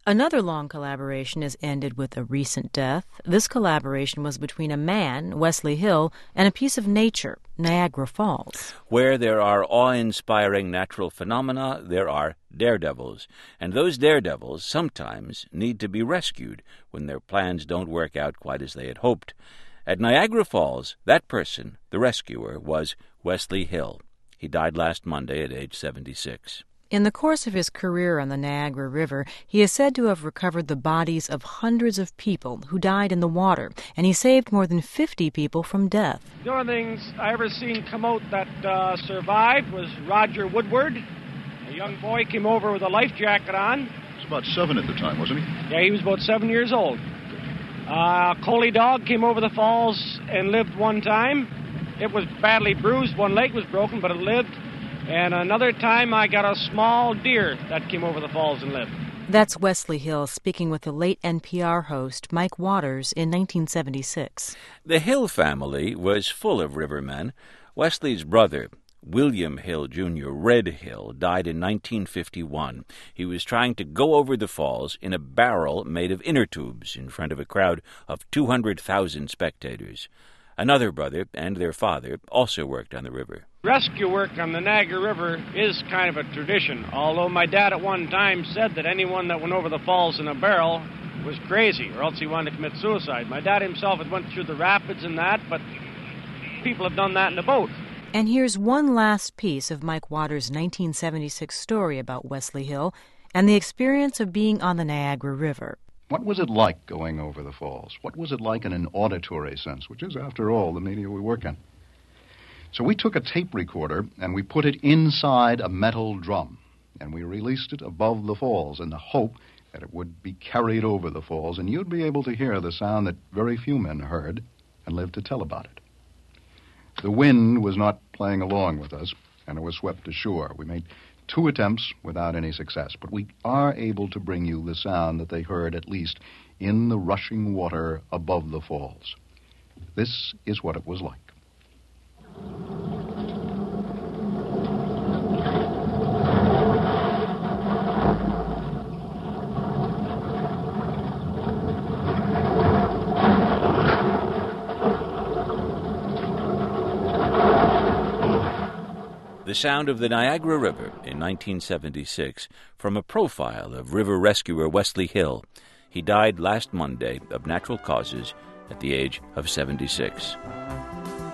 Another long collaboration has ended with a recent death. This collaboration was between a man, Wesley Hill, and a piece of nature, Niagara Falls. Where there are awe-inspiring natural phenomena, there are daredevils. And those daredevils sometimes need to be rescued when their plans don't work out quite as they had hoped. At Niagara Falls, that person, the rescuer, was Wesley Hill. He died last Monday at age 76. In the course of his career on the Niagara River, he is said to have recovered the bodies of hundreds of people who died in the water, and he saved more than 50 people from death. The only things I ever seen come out that survived was Roger Woodward. A young boy came over with a life jacket on. He was about 7 at the time, wasn't he? Yeah, he was about 7 years old. Coley Dog came over the falls and lived one time. It was badly bruised. One leg was broken, but it lived. And another time I got a small deer that came over the falls and lived. That's Wesley Hill speaking with the late NPR host Mike Waters in 1976. The Hill family was full of rivermen. Wesley's brother, William Hill Jr., Red Hill, died in 1951. He was trying to go over the falls in a barrel made of inner tubes in front of a crowd of 200,000 spectators. Another brother and their father also worked on the river. Rescue work on the Niagara River is kind of a tradition, although my dad at one time said that anyone that went over the falls in a barrel was crazy, or else he wanted to commit suicide. My dad himself had went through the rapids and that, but people have done that in a boat. And here's one last piece of Mike Waters' 1976 story about Wesley Hill and the experience of being on the Niagara River. What was it like going over the falls? What was it like in an auditory sense, which is, after all, the media we work in? So we took a tape recorder and we put it inside a metal drum, and we released it above the falls in the hope that it would be carried over the falls, and you'd be able to hear the sound that very few men heard and lived to tell about it. The wind was not playing along with us, and it was swept ashore. We made 2 attempts without any success, but we are able to bring you the sound that they heard, at least, in the rushing water above the falls. This is what it was like. The sound of the Niagara River in 1976 from a profile of river rescuer Wesley Hill. He died last Monday of natural causes at the age of 76.